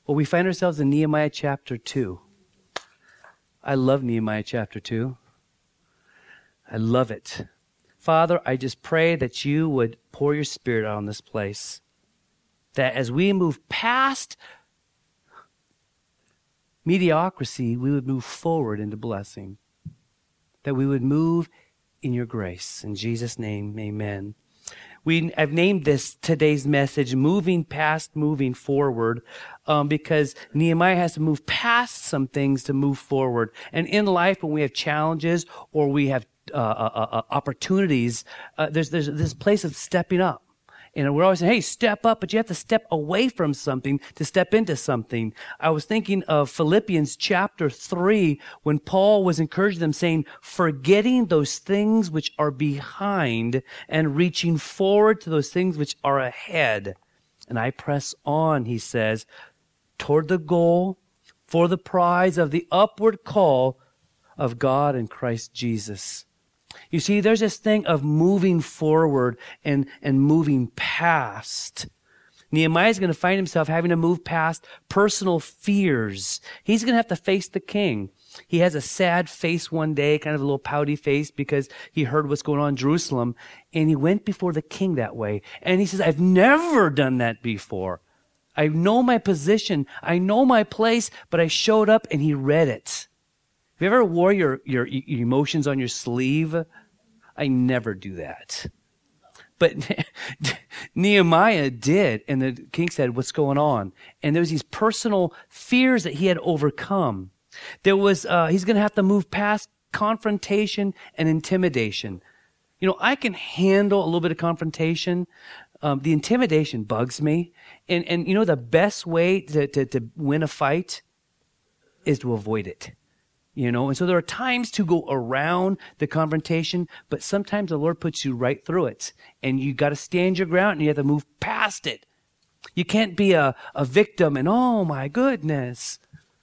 Well, we find ourselves in Nehemiah chapter 2. I love Nehemiah chapter 2. I love it. Father, I just pray that you would pour your Spirit out on this place. That as we move past mediocrity, we would move forward into blessing. That we would move in your grace. In Jesus' name, amen. I've named today's message, Moving Past, Moving Forward, because Nehemiah has to move past some things to move forward. And in life, when we have challenges or we have opportunities, there's this place of stepping up. And we're always saying, hey, step up, but you have to step away from something to step into something. I was thinking of Philippians chapter 3 when Paul was encouraging them saying, forgetting those things which are behind and reaching forward to those things which are ahead. And I press on, he says, toward the goal for the prize of the upward call of God in Christ Jesus. You see, there's this thing of moving forward and moving past. Nehemiah's going to find himself having to move past personal fears. He's going to have to face the king. He has a sad face one day, kind of a little pouty face, because he heard what's going on in Jerusalem, and he went before the king that way. And he says, I've never done that before. I know my position. I know my place, but I showed up and he read it. Have you ever wore your emotions on your sleeve? I never do that. But Nehemiah did, and the king said, what's going on? And there was these personal fears that he had overcome. There was, he's going to have to move past confrontation and intimidation. You know, I can handle a little bit of confrontation. The intimidation bugs me. And you know, the best way to win a fight is to avoid it. You know, and so there are times to go around the confrontation, but sometimes the Lord puts you right through it. And you got to stand your ground and you have to move past it. You can't be a victim and, oh my goodness.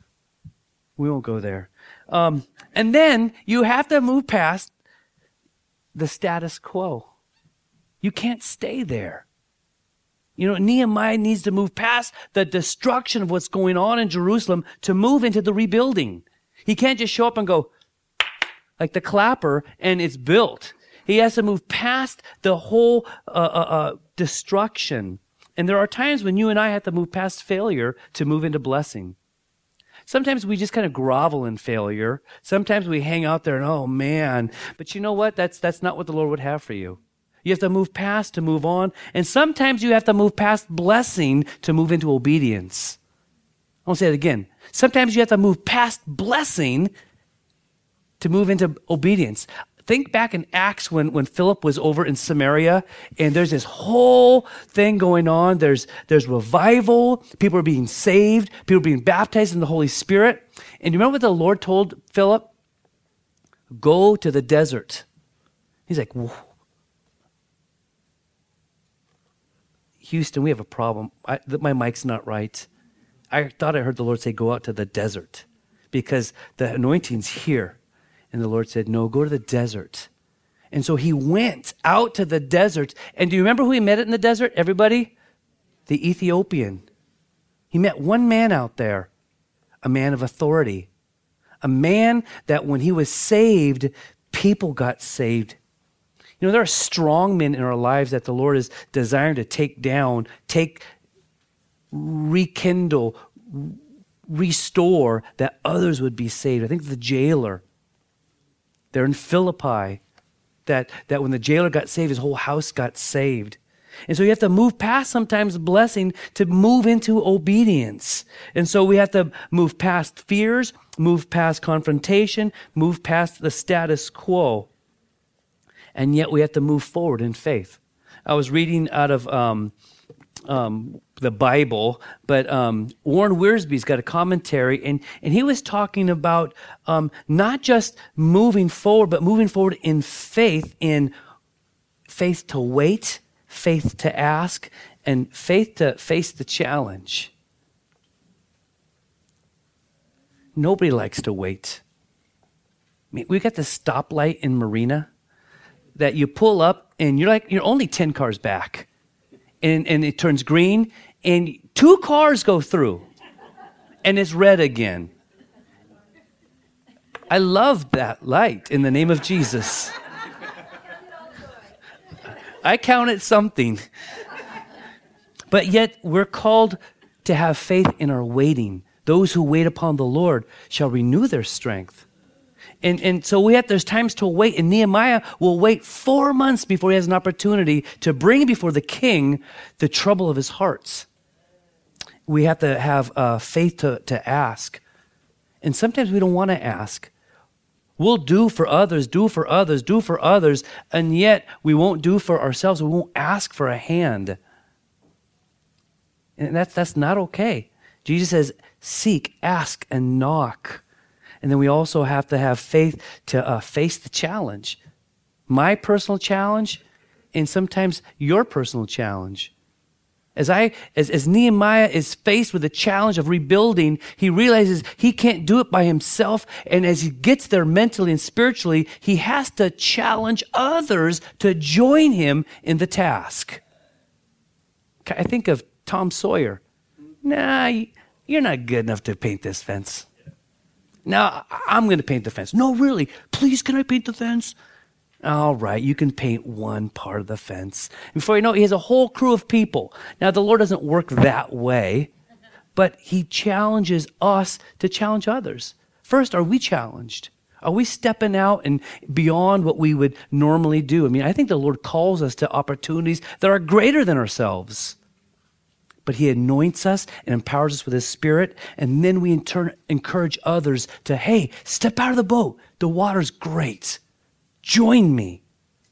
We won't go there. And then you have to move past the status quo. You can't stay there. You know, Nehemiah needs to move past the destruction of what's going on in Jerusalem to move into the rebuilding. He can't just show up and go like the clapper and it's built. He has to move past the whole destruction. And there are times when you and I have to move past failure to move into blessing. Sometimes we just kind of grovel in failure. Sometimes we hang out there and, oh man. But you know what? That's not what the Lord would have for you. You have to move past to move on. And sometimes you have to move past blessing to move into obedience. I'll say it again. Sometimes you have to move past blessing to move into obedience. Think back in Acts when Philip was over in Samaria, and there's this whole thing going on. There's revival. People are being saved. People are being baptized in the Holy Spirit. And you remember what the Lord told Philip? Go to the desert. He's like, whoa. Houston, we have a problem. My mic's not right. I thought I heard the Lord say, go out to the desert because the anointing's here. And the Lord said, no, go to the desert. And so he went out to the desert. And do you remember who he met in the desert, everybody? The Ethiopian. He met one man out there, a man of authority, a man that when he was saved, people got saved. You know, there are strong men in our lives that the Lord is desiring to take down, rekindle, restore, that others would be saved. I think the jailer, they're in Philippi, that when the jailer got saved, his whole house got saved. And so you have to move past sometimes blessing to move into obedience. And so we have to move past fears, move past confrontation, move past the status quo. And yet we have to move forward in faith. I was reading out of the Bible, but Warren Wiersbe's got a commentary, and he was talking about not just moving forward, but moving forward in faith to wait, faith to ask, and faith to face the challenge. Nobody likes to wait. I mean, we got this stoplight in Marina that you pull up, and you're only 10 cars back. And it turns green, and 2 cars go through. and it's red again. I love that light in the name of Jesus. I count it something. But yet we're called to have faith in our waiting. Those who wait upon the Lord shall renew their strength. And so there's times to wait, and Nehemiah will wait 4 months before he has an opportunity to bring before the king the trouble of his hearts. We have to have faith to ask. And sometimes we don't want to ask. We'll do for others, and yet we won't do for ourselves. We won't ask for a hand. And that's not okay. Jesus says, seek, ask, and knock. And then we also have to have faith to face the challenge. My personal challenge, and sometimes your personal challenge. As Nehemiah is faced with the challenge of rebuilding, he realizes he can't do it by himself. And as he gets there mentally and spiritually, he has to challenge others to join him in the task. I think of Tom Sawyer. Nah, you're not good enough to paint this fence. Now, I'm going to paint the fence. No, really, please, can I paint the fence? All right, you can paint one part of the fence. Before you know it, he has a whole crew of people. Now, the Lord doesn't work that way, but he challenges us to challenge others. First, are we challenged? Are we stepping out and beyond what we would normally do? I mean, I think the Lord calls us to opportunities that are greater than ourselves. But he anoints us and empowers us with his Spirit. And then we in turn encourage others to, hey, step out of the boat. The water's great. Join me.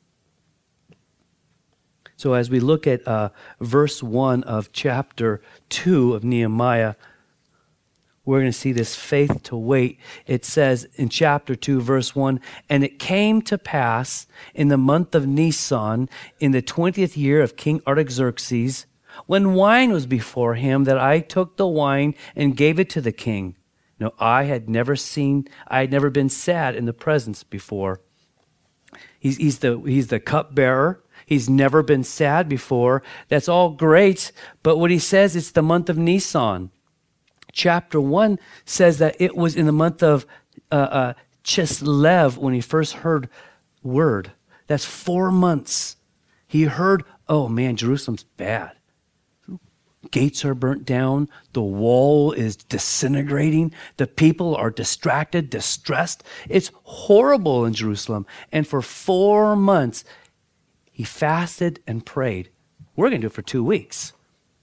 So as we look at verse 1 of chapter 2 of Nehemiah, we're going to see this faith to wait. It says in chapter 2, verse 1, and it came to pass in the month of Nisan, in the 20th year of King Artaxerxes, when wine was before him, that I took the wine and gave it to the king. No, I had never been sad in the presence before. He's the cupbearer. He's never been sad before. That's all great. But what he says, it's the month of Nisan. Chapter 1 says that it was in the month of Chislev when he first heard word. That's 4 months. He heard, oh man, Jerusalem's bad. Gates are burnt down. The wall is disintegrating. The people are distracted, distressed. It's horrible in Jerusalem. And for 4 months, he fasted and prayed. We're going to do it for 2 weeks.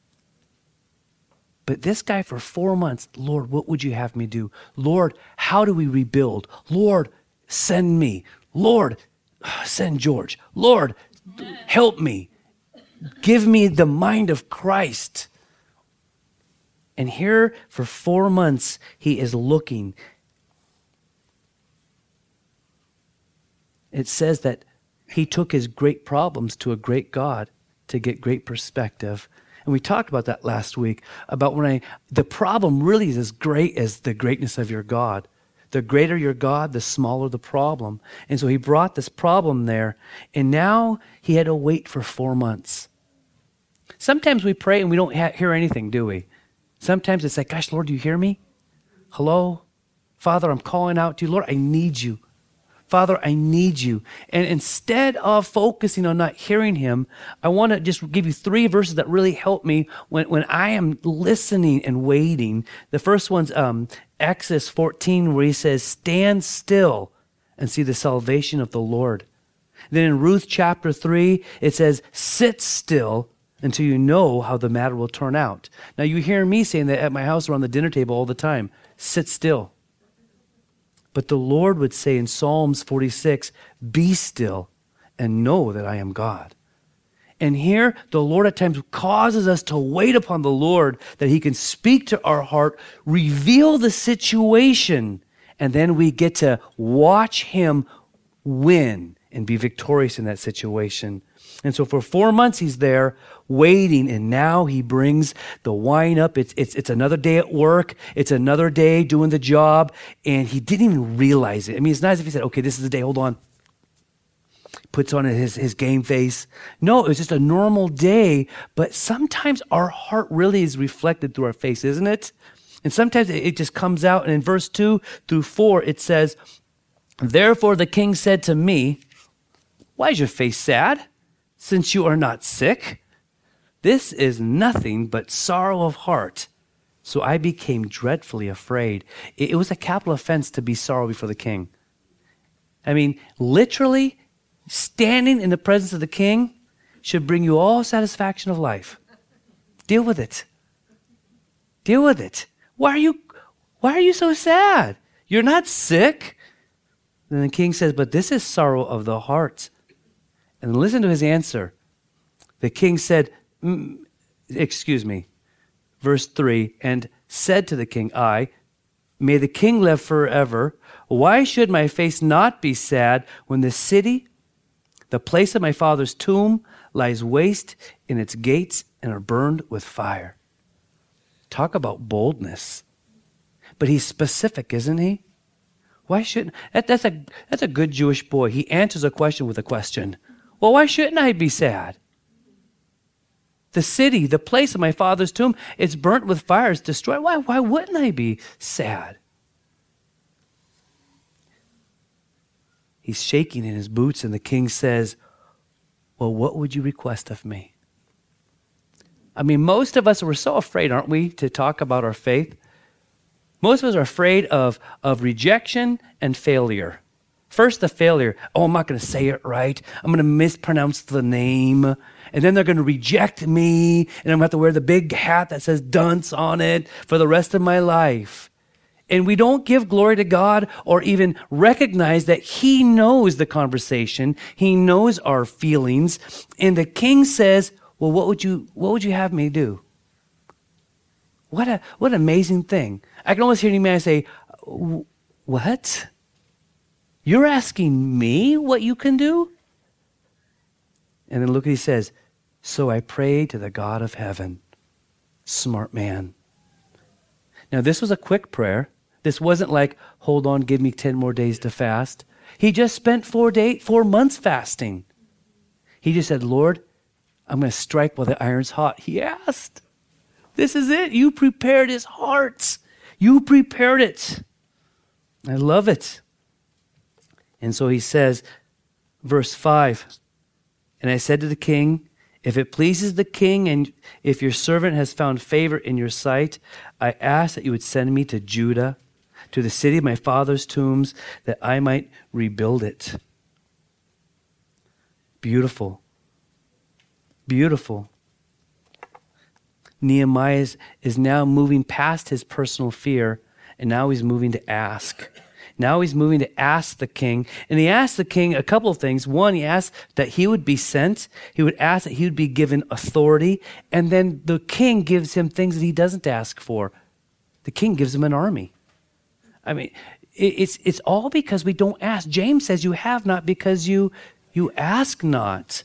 But this guy for 4 months, Lord, what would you have me do? Lord, how do we rebuild? Lord, send me. Lord, send George. Lord, help me. Give me the mind of Christ. And here for 4 months, he is looking. It says that he took his great problems to a great God to get great perspective. And we talked about that last week, about the problem really is as great as the greatness of your God. The greater your God, the smaller the problem. And so he brought this problem there, and now he had to wait for 4 months. Sometimes we pray and we don't hear anything, do we? Sometimes it's like, gosh, Lord, do you hear me? Hello? Father, I'm calling out to you. Lord, I need you. Father, I need you. And instead of focusing on not hearing him, I want to just give you 3 verses that really help me when I am listening and waiting. The first one's Exodus 14, where he says, stand still and see the salvation of the Lord. Then in Ruth chapter 3, it says, sit still until you know how the matter will turn out. Now you hear me saying that at my house around the dinner table all the time, sit still. But the Lord would say in Psalms 46, be still and know that I am God. And here, the Lord at times causes us to wait upon the Lord, that he can speak to our heart, reveal the situation, and then we get to watch him win and be victorious in that situation. And so for 4 months he's there waiting, and now he brings the wine up. It's another day at work. It's another day doing the job, and he didn't even realize it. I mean, it's not as if he said, okay, this is the day, hold on. Puts on his game face. No, it was just a normal day, but sometimes our heart really is reflected through our face, isn't it? And sometimes it just comes out. And in verse 2 through 4, it says, therefore the king said to me, why is your face sad, since you are not sick? This is nothing but sorrow of heart. So I became dreadfully afraid. It was a capital offense to be sorrowful before the king. I mean, literally, standing in the presence of the king should bring you all satisfaction of life. Deal with it. Deal with it. Why are you so sad? You're not sick. Then the king says, but this is sorrow of the heart. And listen to his answer. The king said, verse 3, and said to the king, may the king live forever. Why should my face not be sad when the city, the place of my father's tomb, lies waste in its gates and are burned with fire? Talk about boldness. But he's specific, isn't he? Why shouldn't, that's a good Jewish boy. He answers a question with a question. Well, why shouldn't I be sad? The city, the place of my father's tomb, it's burnt with fire, it's destroyed. Why wouldn't I be sad? He's shaking in his boots, and the king says, well, what would you request of me? I mean, most of us, we're so afraid, aren't we, to talk about our faith? Most of us are afraid of rejection and failure. First, the failure. Oh, I'm not going to say it right. I'm going to mispronounce the name. And then they're going to reject me. And I'm going to have to wear the big hat that says dunce on it for the rest of my life. And we don't give glory to God or even recognize that he knows the conversation. He knows our feelings. And the king says, well, what would you have me do? What an amazing thing. I can almost hear any man say, what? You're asking me what you can do? And then look what he says. So I prayed to the God of heaven. Smart man. Now this was a quick prayer. This wasn't like, hold on, give me 10 more days to fast. He just spent 4 months fasting. He just said, Lord, I'm going to strike while the iron's hot. He asked. This is it. You prepared his heart. You prepared it. I love it. And so he says, verse 5, and I said to the king, if it pleases the king and if your servant has found favor in your sight, I ask that you would send me to Judah, to the city of my father's tombs, that I might rebuild it. Beautiful. Beautiful. Nehemiah is now moving past his personal fear, and now he's moving to ask. Now he's moving to ask the king. And he asked the king a couple of things. One, he asked that he would be sent. He would ask that he would be given authority. And then the king gives him things that he doesn't ask for. The king gives him an army. I mean, it's all because we don't ask. James says you have not because you ask not.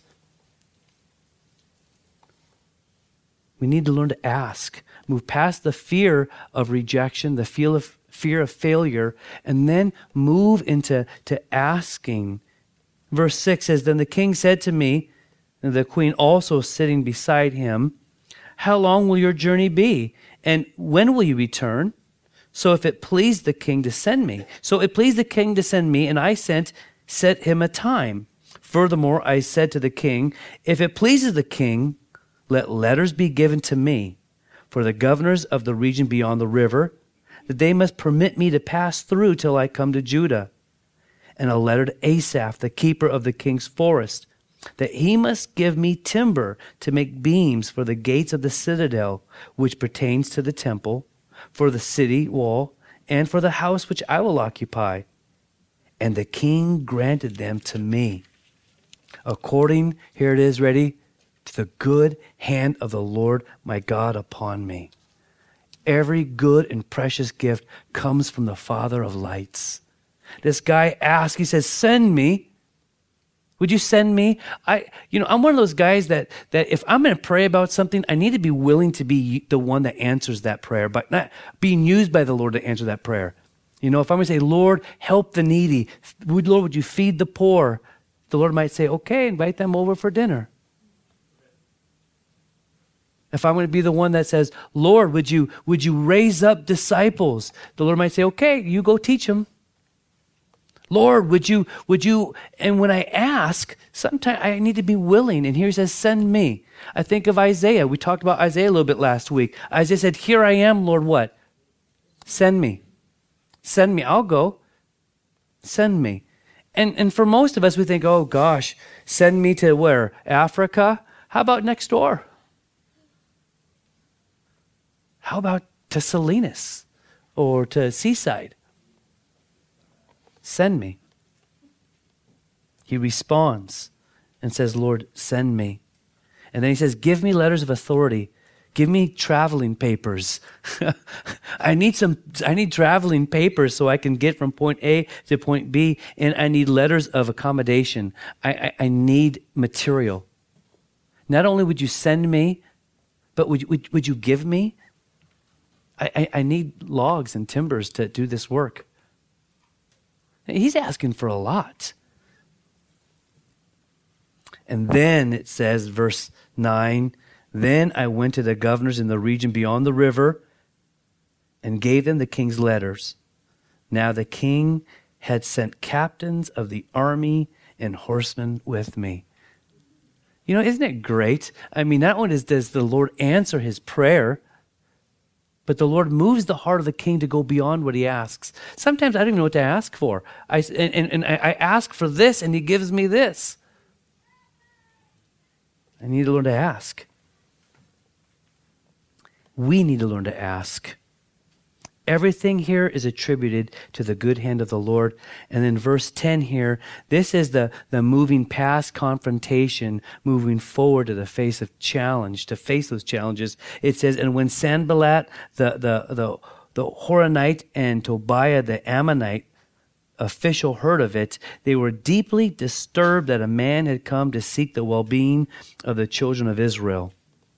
We need to learn to ask. Move past the fear of rejection, the fear of failure, and then move into asking. Verse 6 says, then the king said to me, and the queen also sitting beside him, how long will your journey be? And when will you return? So if it pleased the king to send me. So it pleased the king to send me, and I set him a time. Furthermore, I said to the king, if it pleases the king, let letters be given to me for the governors of the region beyond the river, that they must permit me to pass through till I come to Judah. And a letter to Asaph, the keeper of the king's forest, that he must give me timber to make beams for the gates of the citadel, which pertains to the temple, for the city wall, and for the house which I will occupy. And the king granted them to me, according, here it is, ready, to the good hand of the Lord my God upon me. Every good and precious gift comes from the Father of lights. This guy asked, he says, send me. Would you send me? I'm one of those guys that if I'm going to pray about something, I need to be willing to be the one that answers that prayer, but not being used by the Lord to answer that prayer. If I'm going to say, Lord, help the needy. Lord, would you feed the poor? The Lord might say, okay, invite them over for dinner. If I'm going to be the one that says, Lord, would you raise up disciples? The Lord might say, okay, you go teach them. Lord, would you, and when I ask, sometimes I need to be willing. And here he says, send me. I think of Isaiah. We talked about Isaiah a little bit last week. Isaiah said, here I am, Lord, what? Send me. Send me. I'll go. Send me. And for most of us, we think, oh gosh, send me to where? Africa? How about next door? How about to Salinas or to Seaside? Send me. He responds and says, Lord, send me. And then he says, give me letters of authority. Give me traveling papers. I need traveling papers so I can get from point A to point B, and I need letters of accommodation. I need material. Not only would you send me, but would you give me? I need logs and timbers to do this work. He's asking for a lot. And then it says, verse 9, then I went to the governors in the region beyond the river and gave them the king's letters. Now the king had sent captains of the army and horsemen with me. You know, isn't it great? I mean, not only does the Lord answer his prayer, but the Lord moves the heart of the king to go beyond what he asks. Sometimes I don't even know what to ask for. I ask for this, and he gives me this. I need to learn to ask. We need to learn to ask. Everything here is attributed to the good hand of the Lord. And then verse 10 here, this is the moving past confrontation, moving forward to the face of challenge, to face those challenges. It says, and when Sanballat, the Horonite, and Tobiah, the Ammonite official heard of it, they were deeply disturbed that a man had come to seek the well-being of the children of Israel.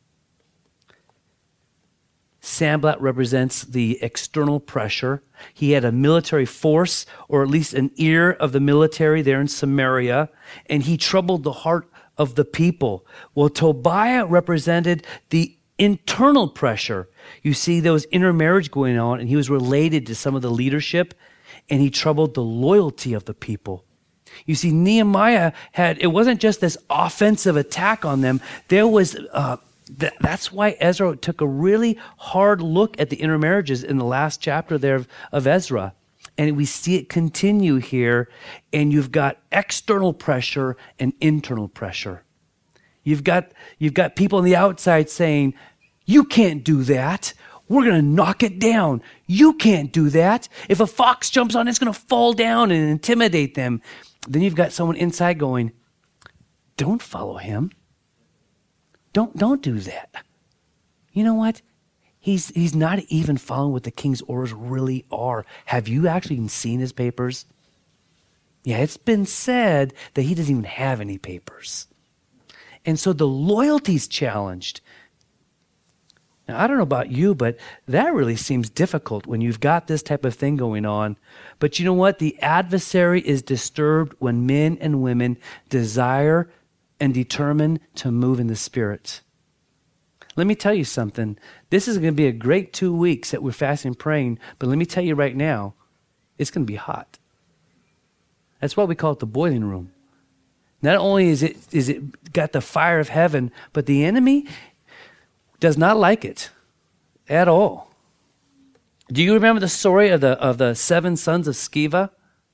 Sanballat represents the external pressure. He had a military force, or at least an ear of the military there in Samaria, and he troubled the heart of the people. Well, Tobiah represented the internal pressure. You see, there was intermarriage going on, and he was related to some of the leadership, and he troubled the loyalty of the people. You see, Nehemiah it wasn't just this offensive attack on them. There was that's why Ezra took a really hard look at the intermarriages in the last chapter there of Ezra. And we see it continue here, and you've got external pressure and internal pressure. You've got people on the outside saying, you can't do that. We're going to knock it down. You can't do that. If a fox jumps on it, it's going to fall down and intimidate them. Then you've got someone inside going, don't follow him. Don't do that. You know what? He's not even following what the king's orders really are. Have you actually even seen his papers? Yeah, it's been said that he doesn't even have any papers. And so the loyalty's challenged. Now, I don't know about you, but that really seems difficult when you've got this type of thing going on. But you know what? The adversary is disturbed when men and women desire and determined to move in the Spirit. Let me tell you something. This is going to be a great 2 weeks that we're fasting and praying, but let me tell you right now, it's going to be hot. That's why we call it the boiling room. Not only is it got the fire of heaven, but the enemy does not like it at all. Do you remember the story of the 7 sons of Sceva?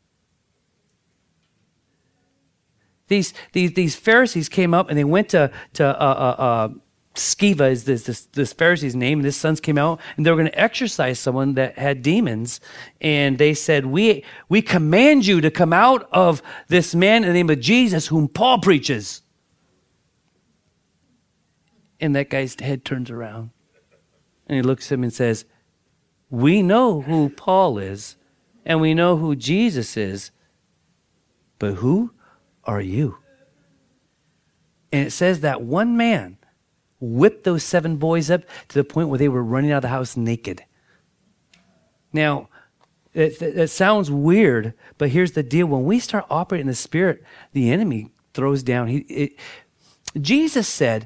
These Pharisees came up and they went to Sceva is this Pharisee's name, and his sons came out and they were going to exorcise someone that had demons, and they said, we command you to come out of this man in the name of Jesus whom Paul preaches. And that guy's head turns around and he looks at him and says, we know who Paul is and we know who Jesus is, but who are you? And it says that one man whipped those 7 boys up to the point where they were running out of the house naked. Now, it sounds weird, but here's the deal. When we start operating in the Spirit, the enemy throws down. Jesus said,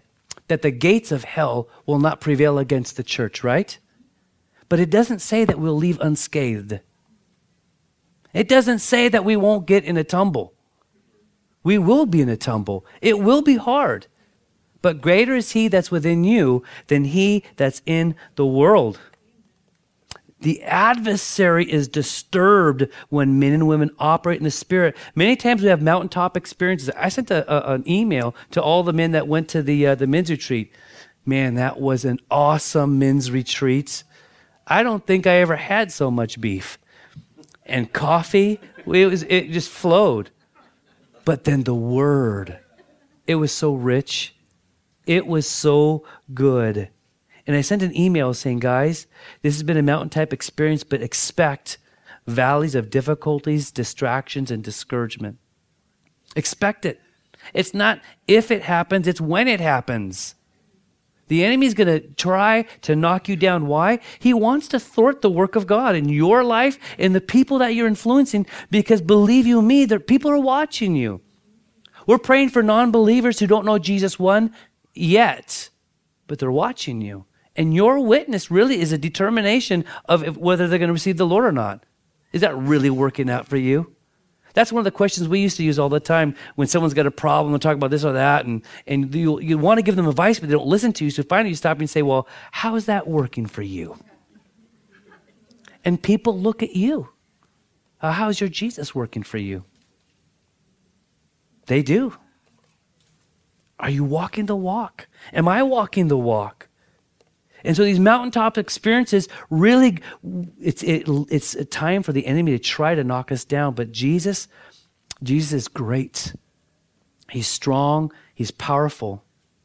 that the gates of hell will not prevail against the church, right? But it doesn't say that we'll leave unscathed. It doesn't say that we won't get in a tumble. We will be in a tumble. It will be hard. But greater is he that's within you than he that's in the world. The adversary is disturbed when men and women operate in the Spirit. Many times we have mountaintop experiences. I sent an email to all the men that went to the men's retreat. Man, that was an awesome men's retreat. I don't think I ever had so much beef. And coffee, it just flowed. But then the word, it was so rich. It was so good. And I sent an email saying, guys, this has been a mountain-type experience, but expect valleys of difficulties, distractions, and discouragement. Expect it. It's not if it happens, it's when it happens. The enemy's going to try to knock you down. Why? He wants to thwart the work of God in your life and the people that you're influencing, because believe you me, people are watching you. We're praying for non-believers who don't know Jesus yet, but they're watching you. And your witness really is a determination of whether they're going to receive the Lord or not. Is that really working out for you? That's one of the questions we used to use all the time when someone's got a problem and talk about this or that, and you want to give them advice, but they don't listen to you. So finally you stop and say, well, how is that working for you? And people look at you. How's your Jesus working for you? They do. Are you walking the walk? Am I walking the walk? And so these mountaintop experiences really, it's a time for the enemy to try to knock us down. But Jesus is great. He's strong. He's powerful.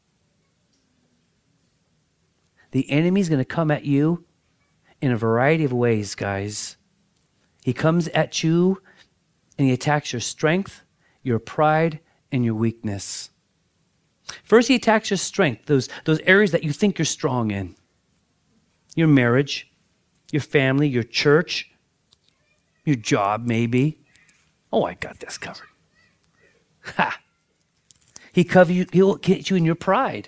The enemy's going to come at you in a variety of ways, guys. He comes at you and he attacks your strength, your pride, and your weakness. First, he attacks your strength, those areas that you think you're strong in. Your marriage, your family, your church, your job maybe. Oh, I got this covered. Ha! He'll get you in your pride.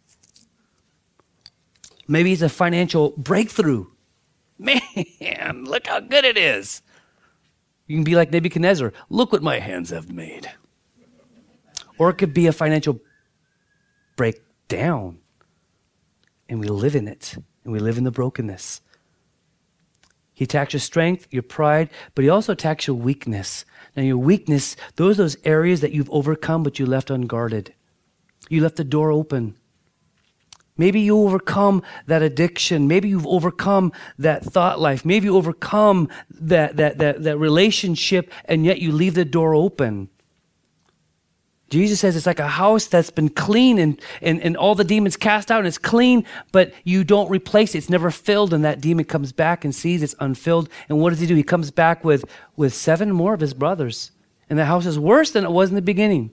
Maybe it's a financial breakthrough. Man, look how good it is. You can be like Nebuchadnezzar. Look what my hands have made. Or it could be a financial breakdown. And we live in it. And we live in the brokenness. He attacks your strength, your pride, but he also attacks your weakness. Now your weakness, those are those areas that you've overcome but you left unguarded. You left the door open. Maybe you overcome that addiction. Maybe you've overcome that thought life. Maybe you overcome that relationship, and yet you leave the door open. Jesus says it's like a house that's been clean and all the demons cast out and it's clean, but you don't replace it. It's never filled, and that demon comes back and sees it's unfilled. And what does he do? He comes back with 7 more of his brothers. And the house is worse than it was in the beginning.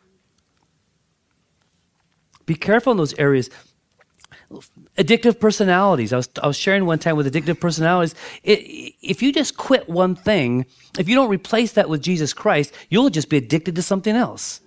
Be careful in those areas. Addictive personalities. I was sharing one time with addictive personalities. If you just quit one thing, if you don't replace that with Jesus Christ, you'll just be addicted to something else.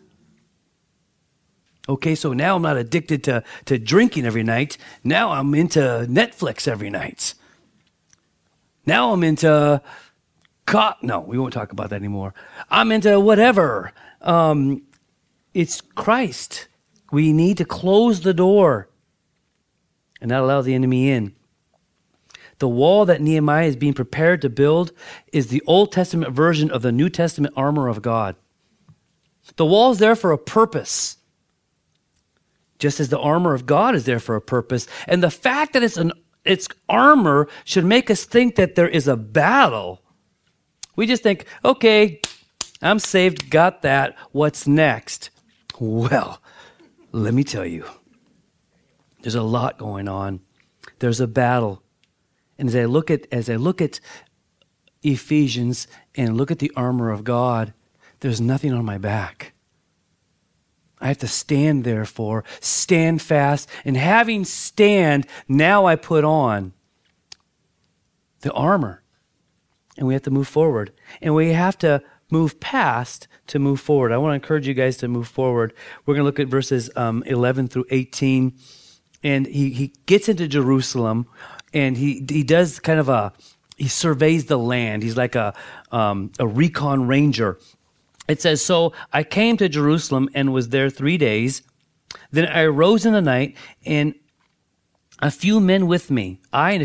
Okay, so now I'm not addicted to drinking every night. Now I'm into Netflix every night. Now I'm into no, we won't talk about that anymore. I'm into whatever. It's Christ. We need to close the door and not allow the enemy in. The wall that Nehemiah is being prepared to build is the Old Testament version of the New Testament armor of God. The wall is there for a purpose, just as the armor of God is there for a purpose. And the fact that it's armor should make us think that there is a battle. We just think, okay, I'm saved, got that. What's next? Well, let me tell you, there's a lot going on. There's a battle. And as I look at Ephesians and look at the armor of God, there's nothing on my back. I have to stand, therefore, stand fast. And having stand, now I put on the armor. And we have to move forward. And we have to move past to move forward. I want to encourage you guys to move forward. We're going to look at verses 11 through 18. And he gets into Jerusalem, and he does kind of he surveys the land. He's like a recon ranger. It says, "So I came to Jerusalem and was there 3 days. Then I arose in the night, and a few men with me,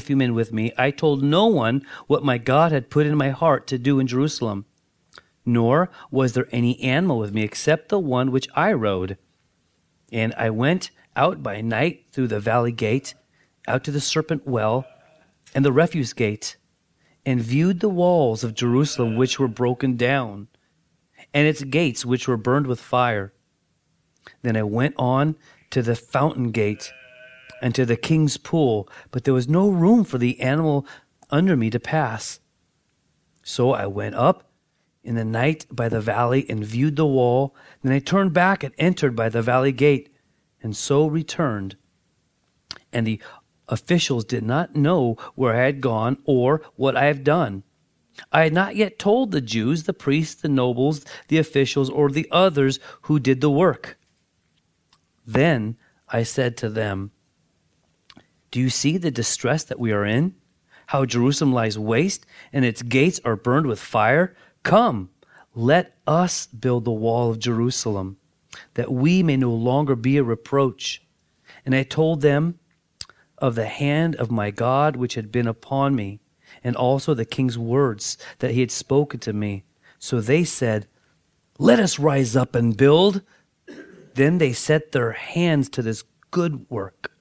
I told no one what my God had put in my heart to do in Jerusalem. Nor was there any animal with me except the one which I rode. And I went out by night through the valley gate, out to the serpent well, and the refuse gate, and viewed the walls of Jerusalem which were broken down, and its gates which were burned with fire. Then I went on to the fountain gate and to the king's pool, but there was no room for the animal under me to pass. So I went up in the night by the valley and viewed the wall. Then I turned back and entered by the valley gate, and so returned. And the officials did not know where I had gone or what I have done. I had not yet told the Jews, the priests, the nobles, the officials, or the others who did the work. Then I said to them, do you see the distress that we are in? How Jerusalem lies waste, and its gates are burned with fire? Come, let us build the wall of Jerusalem, that we may no longer be a reproach. And I told them of the hand of my God which had been upon me, and also the king's words that he had spoken to me. So they said, let us rise up and build. Then they set their hands to this good work.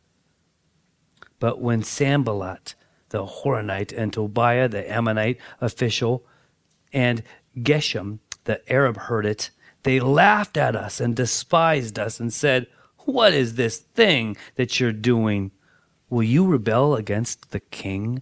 But when Sanballat, the Horonite, and Tobiah, the Ammonite official, and Geshem, the Arab, heard it, they laughed at us and despised us and said, what is this thing that you're doing? Will you rebel against the king?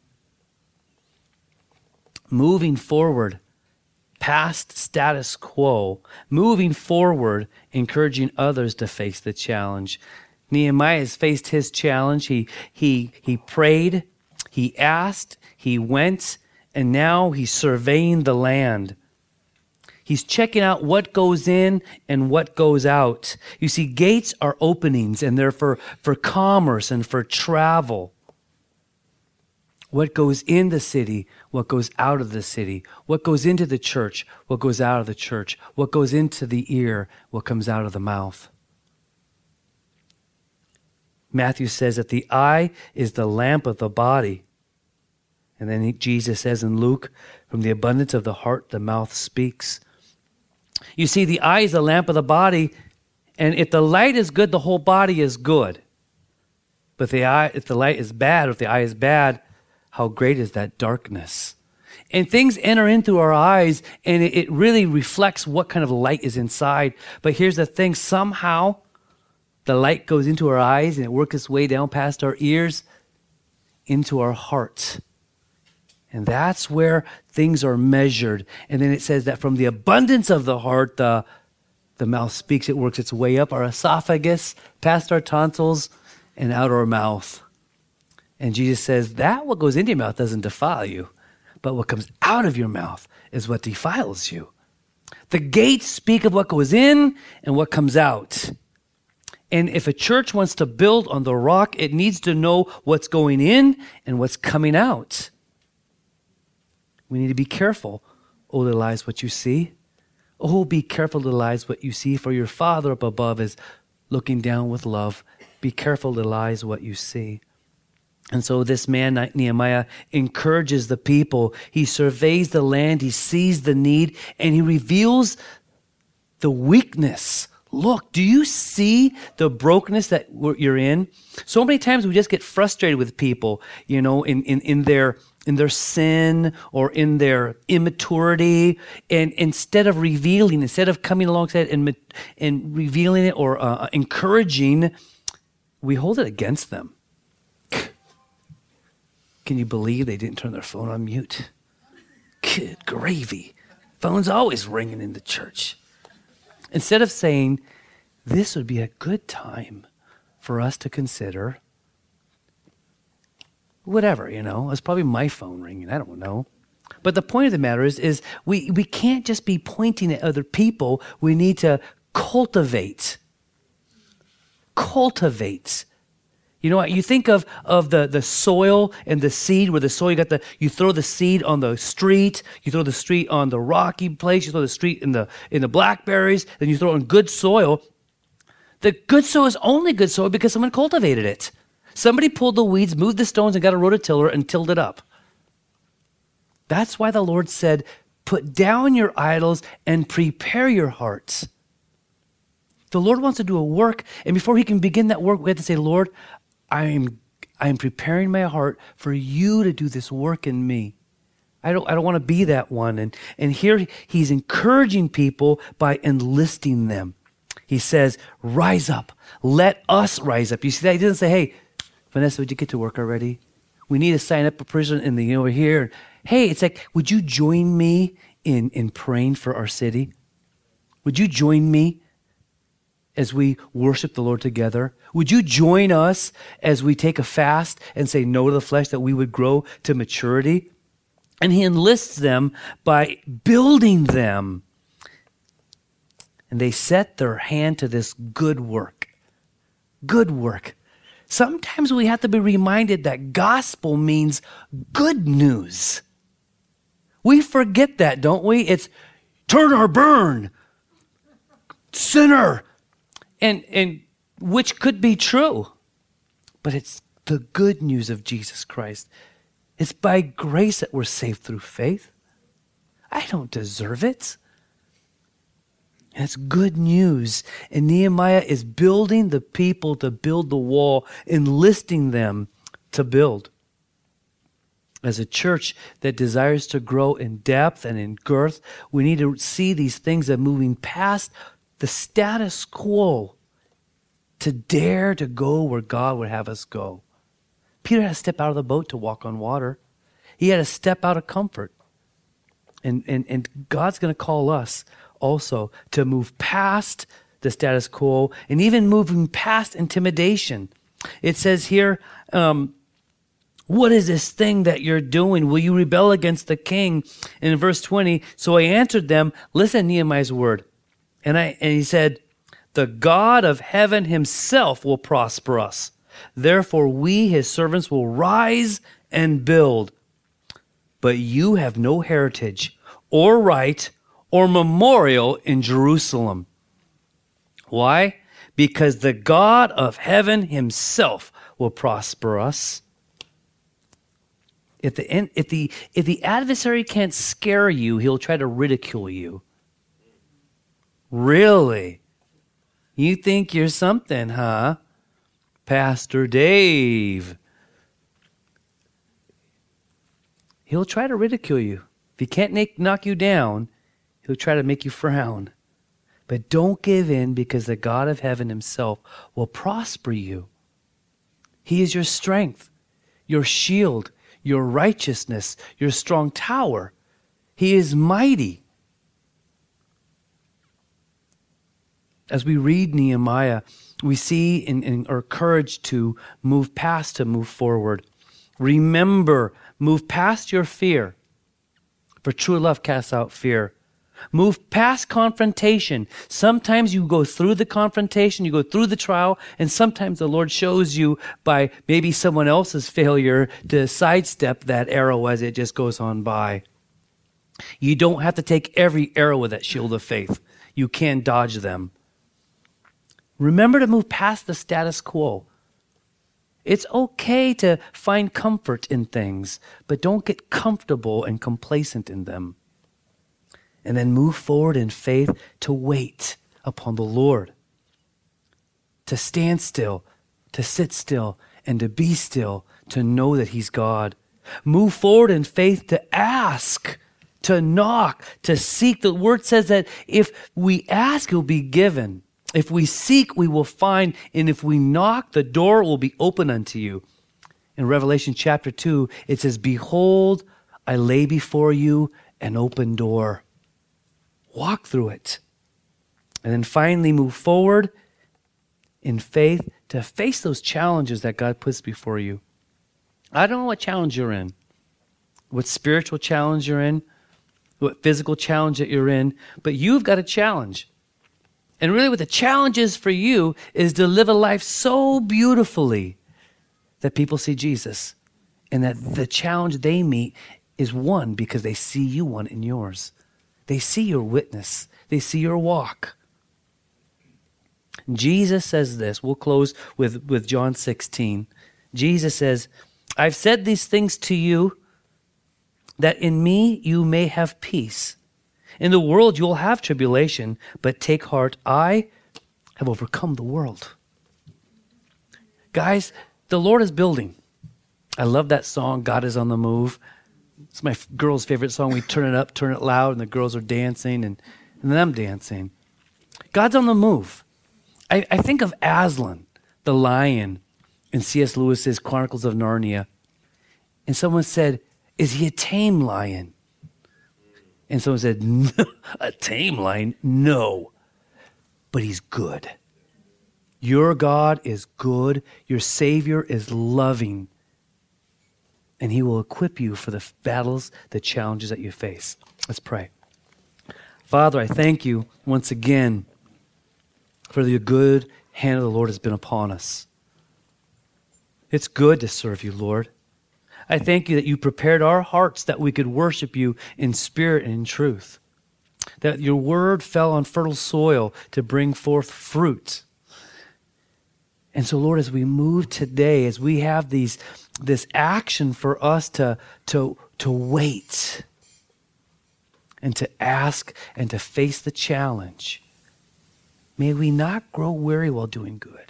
Moving forward, past status quo, moving forward, encouraging others to face the challenge. Nehemiah has faced his challenge. He prayed, he asked, he went, and now he's surveying the land. He's checking out what goes in and what goes out. You see, gates are openings, and they're for commerce and for travel. What goes in the city, what goes out of the city, what goes into the church, what goes out of the church, what goes into the ear, what comes out of the mouth. Matthew says that the eye is the lamp of the body. And then Jesus says in Luke, from the abundance of the heart, the mouth speaks. You see, the eye is the lamp of the body, and if the light is good, the whole body is good. But if the light is bad, or if the eye is bad, how great is that darkness? And things enter in through our eyes, and it really reflects what kind of light is inside. But here's the thing, somehow the light goes into our eyes, and it works its way down past our ears into our hearts. And that's where things are measured. And then it says that from the abundance of the heart, the mouth speaks. It works its way up our esophagus, past our tonsils, and out our mouth. And Jesus says that what goes into your mouth doesn't defile you, but what comes out of your mouth is what defiles you. The gates speak of what goes in and what comes out. And if a church wants to build on the rock, it needs to know what's going in and what's coming out. We need to be careful. Oh, little eyes, what you see. Oh, be careful, little eyes, what you see, for your Father up above is looking down with love. Be careful, little eyes, what you see. And so this man, Nehemiah, encourages the people. He surveys the land, he sees the need, and he reveals the weakness. Look, do you see the brokenness that you're in? So many times we just get frustrated with people, in their sin or in their immaturity, and instead of coming alongside and revealing it or encouraging, we hold it against them. Can you believe they didn't turn their phone on mute? Good gravy. Phone's always ringing in the church. Instead of saying, this would be a good time for us to consider whatever, it's probably my phone ringing. I don't know. But the point of the matter is we can't just be pointing at other people. We need to cultivate. Cultivate. You know what? You think of the soil and the seed, where the soil, you throw the seed on the street, you throw the street on the rocky place, you throw the street in the blackberries, then you throw it in good soil. The good soil is only good soil because someone cultivated it. Somebody pulled the weeds, moved the stones, and got a rototiller and tilled it up. That's why the Lord said, put down your idols and prepare your hearts. The Lord wants to do a work, and before he can begin that work, we have to say, Lord, I am preparing my heart for you to do this work in me. I don't want to be that one. And here he's encouraging people by enlisting them. He says, rise up. Let us rise up. You see that? He doesn't say, hey, Vanessa, would you get to work already? We need to sign up a person in the over here. Hey, it's like, would you join me in praying for our city? Would you join me as we worship the Lord together? Would you join us as we take a fast and say no to the flesh, that we would grow to maturity? And he enlists them by building them. And they set their hand to this good work. Good work. Sometimes we have to be reminded that gospel means good news. We forget that, don't we? It's turn or burn, sinner, and which could be true. But it's the good news of Jesus Christ. It's by grace that we're saved through faith. I don't deserve it. And it's good news. And Nehemiah is building the people to build the wall, enlisting them to build. As a church that desires to grow in depth and in girth, we need to see these things that moving past the status quo to dare to go where God would have us go. Peter had to step out of the boat to walk on water. He had to step out of comfort. And God's going to call us also to move past the status quo and even moving past intimidation. It says here, what is this thing that you're doing? Will you rebel against the king? And in verse 20, so I answered them, listen to Nehemiah's word. And he said, the God of heaven himself will prosper us. Therefore we, his servants, will rise and build. But you have no heritage or right or memorial in Jerusalem. Why? Because the God of heaven himself will prosper us. If the adversary can't scare you, he'll try to ridicule you. Really? You think you're something, huh? Pastor Dave. He'll try to ridicule you. If he can't knock you down, he'll try to make you frown. But don't give in, because the God of heaven himself will prosper you. He is your strength, your shield, your righteousness, your strong tower. He is mighty. As we read Nehemiah, we see and are encouraged to move past, to move forward. Remember, move past your fear, for true love casts out fear. Move past confrontation. Sometimes you go through the confrontation, you go through the trial, and sometimes the Lord shows you by maybe someone else's failure to sidestep that arrow as it just goes on by. You don't have to take every arrow with that shield of faith. You can dodge them. Remember to move past the status quo. It's okay to find comfort in things, but don't get comfortable and complacent in them. And then move forward in faith to wait upon the Lord. To stand still, to sit still, and to be still, to know that he's God. Move forward in faith to ask, to knock, to seek. The word says that if we ask, it will be given. If we seek, we will find. And if we knock, the door will be open unto you. In Revelation chapter 2, it says, behold, I lay before you an open door. Walk through it. And then finally move forward in faith to face those challenges that God puts before you. I don't know what challenge you're in. what spiritual challenge you're in, what physical challenge that you're in, but you've got a challenge. And really what the challenge is for you is to live a life so beautifully that people see Jesus, and that the challenge they meet is one because they see you one in yours. They see your witness. They see your walk. Jesus says this. We'll close with John 16. Jesus says, I've said these things to you that in me you may have peace. In the world you will have tribulation, but take heart, I have overcome the world. Guys, the Lord is building. I love that song, God is on the Move. It's my girl's favorite song. We turn it up, turn it loud, and the girls are dancing, and then I'm dancing. God's on the move. I think of Aslan, the lion, in C.S. Lewis's Chronicles of Narnia. And someone said, is he a tame lion? And someone said, no, a tame lion? No. But he's good. Your God is good. Your Savior is loving. And he will equip you for the battles, the challenges that you face. Let's pray. Father, I thank you once again for the good hand of the Lord has been upon us. It's good to serve you, Lord. I thank you that you prepared our hearts that we could worship you in spirit and in truth. That your word fell on fertile soil to bring forth fruit. And so, Lord, as we move today, as we have this action for us to wait and to ask and to face the challenge, may we not grow weary while doing good.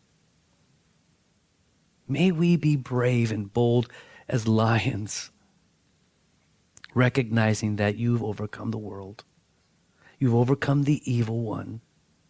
May we be brave and bold as lions, recognizing that you've overcome the world. You've overcome the evil one.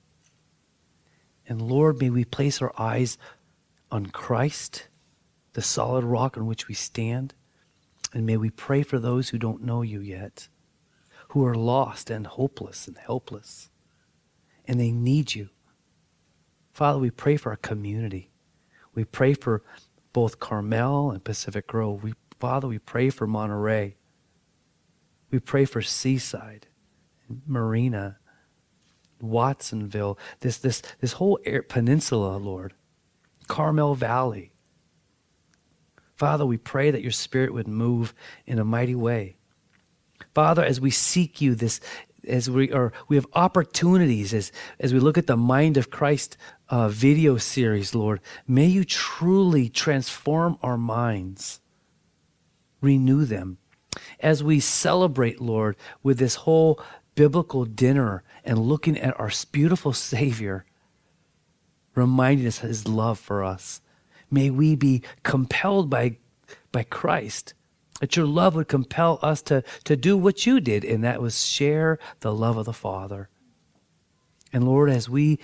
And Lord, may we place our eyes on Christ, the solid rock on which we stand. And may we pray for those who don't know you yet, who are lost and hopeless and helpless, and they need you. Father, we pray for our community. We pray for both Carmel and Pacific Grove. Father, we pray for Monterey. We pray for Seaside, Marina, Watsonville, this whole peninsula, Lord, Carmel Valley. Father, we pray that your Spirit would move in a mighty way. Father, as we seek you, we have opportunities as we look at the Mind of Christ video series, Lord. May you truly transform our minds, renew them. As we celebrate, Lord, with this whole biblical dinner and looking at our beautiful Savior, reminding us of his love for us. May we be compelled by Christ, that your love would compel us to do what you did, and that was share the love of the Father. And Lord, as we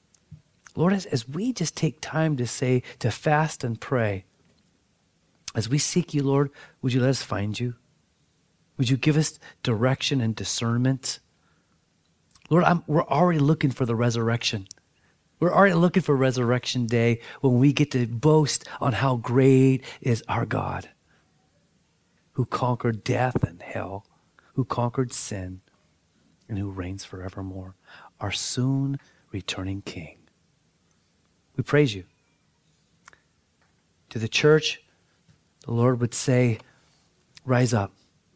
just take time to fast and pray, as we seek you, Lord, would you let us find you? Would you give us direction and discernment? Lord, we're already looking for the resurrection. We're already looking for Resurrection Day when we get to boast on how great is our God, who conquered death and hell, who conquered sin, and who reigns forevermore, our soon returning King. We praise you. To the church, the Lord would say, rise up.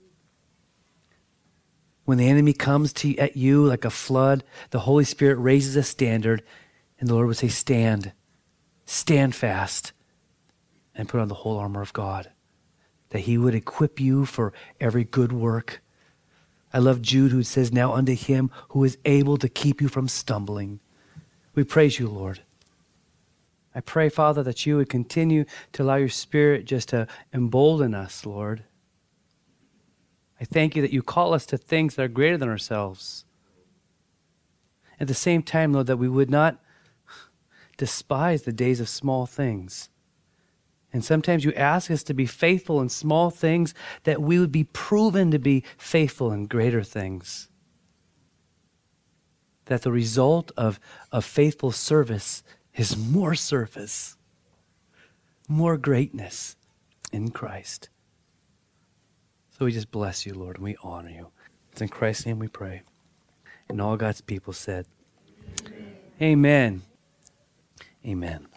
When the enemy comes at you like a flood, the Holy Spirit raises a standard, and the Lord would say, stand fast, and put on the whole armor of God, that he would equip you for every good work. I love Jude, who says, now unto him who is able to keep you from stumbling. We praise you, Lord. I pray, Father, that you would continue to allow your Spirit just to embolden us, Lord. I thank you that you call us to things that are greater than ourselves. At the same time, Lord, that we would not despise the days of small things. And sometimes you ask us to be faithful in small things, that we would be proven to be faithful in greater things. That the result of faithful service is more service, more greatness in Christ. So we just bless you, Lord, and we honor you. It's in Christ's name we pray. And all God's people said, Amen. Amen.